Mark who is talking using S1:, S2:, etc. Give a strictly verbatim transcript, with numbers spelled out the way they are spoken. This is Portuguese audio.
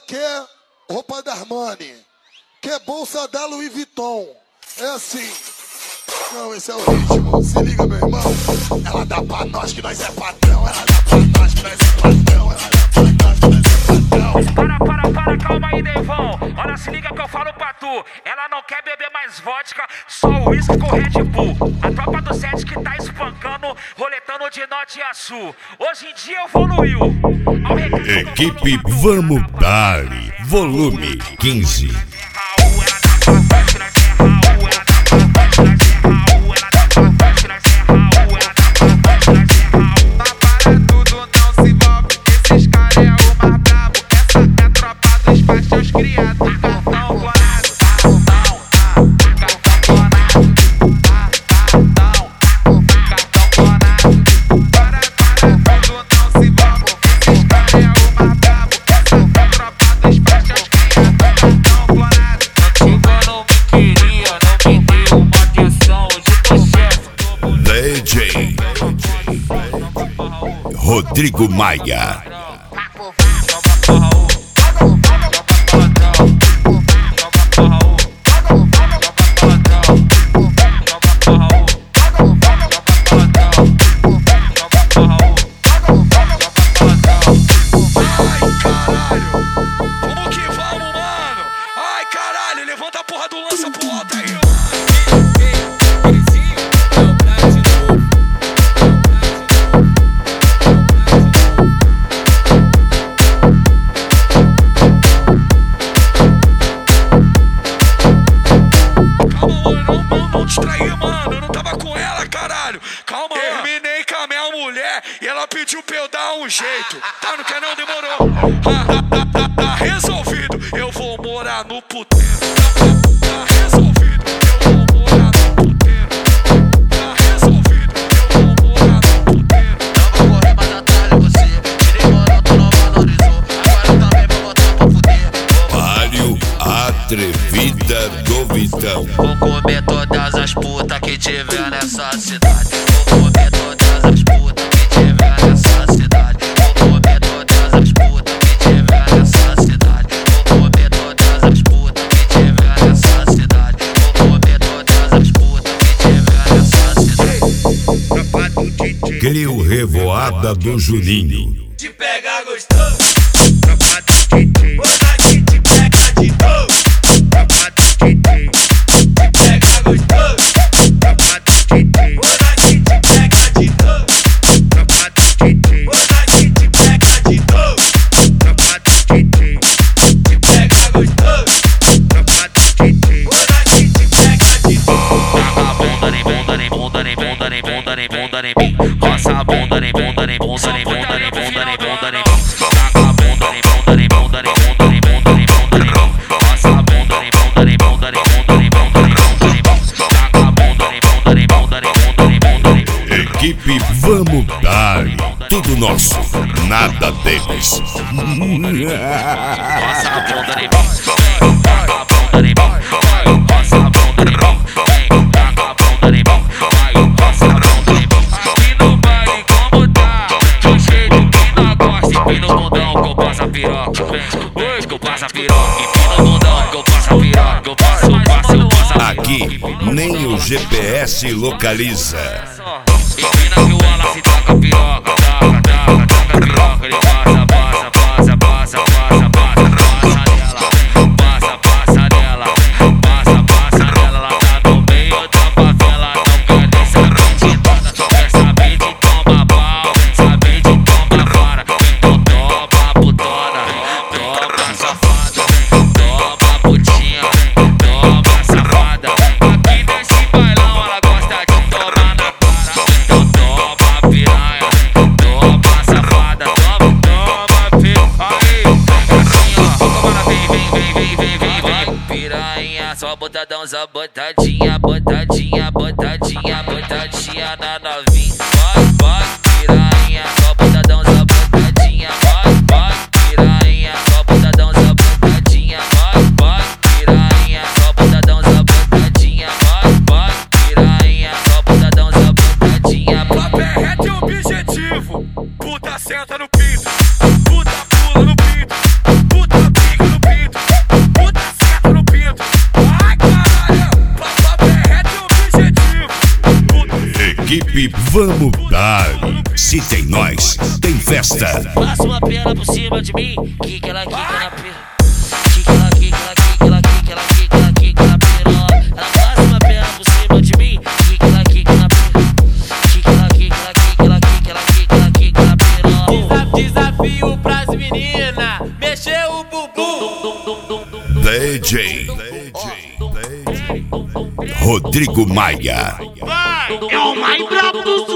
S1: quer roupa da Armani, quer bolsa da Louis Vuitton. É assim. Não, esse é o ritmo. Se liga, meu irmão. Ela dá pra nós que nós é patrão. Ela dá pra nós que nós é patrão. Ela dá pra nós que nós é patrão.
S2: Para, para, para, calma aí, Deivão. Olha, se liga que eu falo pra tu. Ela não quer beber mais vodka, só uísque com Red Bull. A tropa do sete que tá espancando, roletando de norte a sul. Hoje em dia evoluiu.
S3: Equipe Vamos Dali, volume quinze. D J Rodrigo Maia.
S2: Levanta a porra do lança pro alto aí, ó. Calma, terminei com a minha mulher e ela pediu pra eu dar um jeito. Tá, não quer não? Demorou. Ah, tá, tá, tá, tá resolvido, eu vou morar no puteiro. Tá, tá resolvido, eu vou morar no puteiro. Tá resolvido, eu vou morar no puteiro.
S4: Não vou correr mais atrás de você. Tirei moral, tu não valorizou. Agora eu também vou botar pra fuder.
S3: Mário Atrevida do Vitão.
S4: Vou comer todas as putas que tiver nessa cidade. Vou comer todas as putas que tiver nessa cidade. Vou comer todas as putas que tiver nessa cidade. Vou comer todas as putas que tiver nessa cidade. Vou comer todas as putas que tiver nessa cidade. Tropa do D J.
S3: Crio Revoada do Juninho.
S4: Te pega gostoso. Tropa do D J. Quando a gente pega de novo. Tropa do D J. Te pega gostoso. Tropa do D J. Quando a gente pega de novo. Tropa do D J. Quando a gente pega de novo. Tropa do D J. Te pega gostoso. Tropa do D J. Quando a gente pega de novo.
S2: Taca a bunda nem bunda nem bunda nem bunda nem bunda nem bunda nem bunda. Roça a bunda nem bunda nem bunda nem bunda nem bunda nem bunda nem bunda. Taca a bunda nem bunda nem bunda nem bunda nem bunda nem bunda nem bunda. Roça a bunda nem bunda nem bunda nem bunda nem bunda nem bunda nem bunda. Taca a bunda nem bunda nem bunda nem bunda nem bunda nem bunda.
S3: Equipe Vamos Dali, tudo nosso, nada deles.
S2: Roça a bunda nem bunda. Taca a bunda nem bunda. Roça a bunda nem bunda. Taca a bunda nem bunda. Roça a bunda nem bunda. Aqui no baile como tá, do jeito que não gosta. Empina o bundão que eu passo a piroca. Hoje que eu passo a piroca. Empina o bundão que eu passo a piroca. Eu passo, passo, eu passo a piroca.
S3: Aqui nem o G P S localiza.
S2: Empina que o Wallace taca a piroca. Taca, taca, taca a piroca. Ele passa, passa, passa, passa, passa, passa. Passa nela, passa, passa nela. Passa, passa nela. Ela tá no meio da favela. Não quer nem saber de nada. Quer saber de tomar pau, saber de tomar vara. Então toma putona, toma safada. Toma putinha, toma safada. Aqui nesse bailão ela gosta de tomar na cara. Então toma piranha, toma safada. Toma, toma piranha. Aí, assim ó, toma, vem, vem, vem, vem, vem, vem, vem. Piranha, só botadão, só botadinha, botadinha, botadinha, botadinha na novinha. Vai, vai, piranha, só botadão, só botadinha. Vai, vai, piranha, só botadão, só botadinha. Vai, vai, piranha, só botadão, só botadinha. Vai, vai, piranha, só botadão, só botadinha. Papo é reto e objetivo. Puta senta no pinto, puta pula no pinto, puta pica
S3: Vamos dar. Se tem nós, tem festa.
S2: Passa uma perna por cima de mim, que que ela quica na perna. Que ela quica, ela quica, ela quica, ela quica, ela quica na piroca. Ela passa uma perna por cima de mim, que que ela quica na perna. Que ela quica, ela quica, ela quica, ela quica, ela quica na piroca.
S5: Desafio pras meninas, mexer o bumbum.
S3: D J Rodrigo Maia.
S5: Vai, é o mais brabo do